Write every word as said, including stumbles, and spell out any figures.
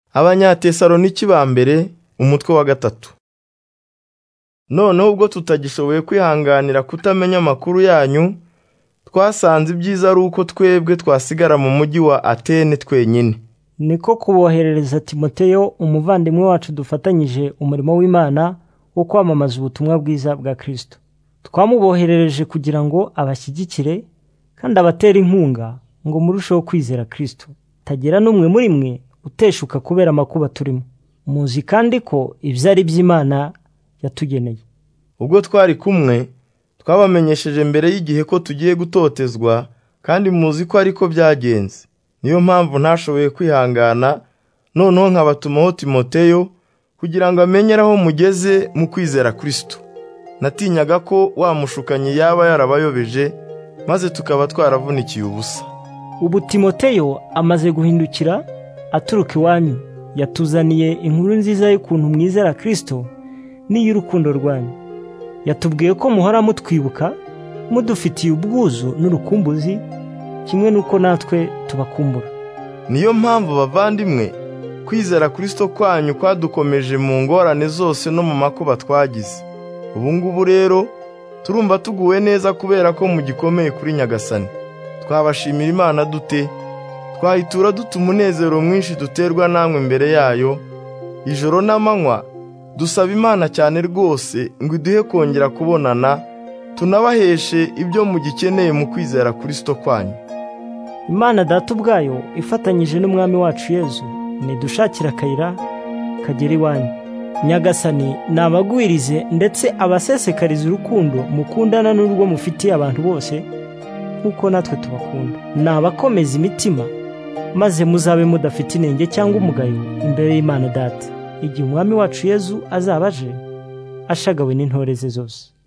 Abanyatesaloniki ba mbere umutwe wa gatatu. Noneho ubwo tutagishoboye kwihanganira kutamenya amakuru yanyu, twasanze ibyiza ari uko twebwe twasigara mu mujyi wa Atene twenyine. Niko kuboherereza Timoteyo umuvandimwe wacu dufatanyije umurimo w'Imana wo kwamamaza ubutumwa bwiza bwa Kristo. Twamuboherereje kugira ngo abashyigikire kandi abatera inkunga ngo murusheho kwizera Kristo. Tagira n'umwe muri mwe uteshuka kubera amakuba turimo. Muzi kandi ko ibyo ari by'Imana yatugeneye. Ubwo twari kumwe twabamenyesheje mbere y'igihe ko tugiye gutotezwa, kandi muzi ko ariko byagenze. Niyo mpamvu ntashoboye kwihangana, noneho nkabatumaho Timoteyo kugira ngo amenyere aho mugeze mu kwizera Kristo. Natinyaga ko wamushukanye yaba yarabayobeje, maze tukaba twaravunikiye ubusa. Ubu Timoteyo amaze guhindukira aturuka iwanyu, yatuzaniye inkuru nziza y'ukuntu mwizera Kristo n'iy'urukundo rwanyu. Yatubwiye ko muhora mutwibuka, mudufitiye ubwuzu n'urukumbuzi, kimwe nuko natwe tubakumbura. Niyo mpamvu bavandimwe, kwizera Kristo kwanyu kwadukomeje mu ngorane zose no mu makuba twagize. Ubu ngubu rero turumva tuguwe neza kubera ko mugikomeye kuri Nyagasani. Twabashimira Imana dute? Twahitura dute umunezero mwinshi duterwa namwe mbere yayo? Ijoro n'amanywa dusaba Imana cyane rwose ngo iduhe kongera kubonana, tunabaheshe ibyo mugikeneye mu kwizera Kristo kwanyu. Imana Data ubwayo ifatanyije n'Umwami wacu Yesu nidushakira akayira kagera iwanyu. Nyagasani nabagwirize ndetse abasesekariza urukundo mukundana n'urwo mufitiye abantu bose nk'uko natwe tubakunda. Nabakomeza imitima, maze muzabe mudafite inenge cyangwa umugayo imbere y'Imana Data, igihe Umwami wacu Yesu azaba aje ashagawe n'intore ze zose.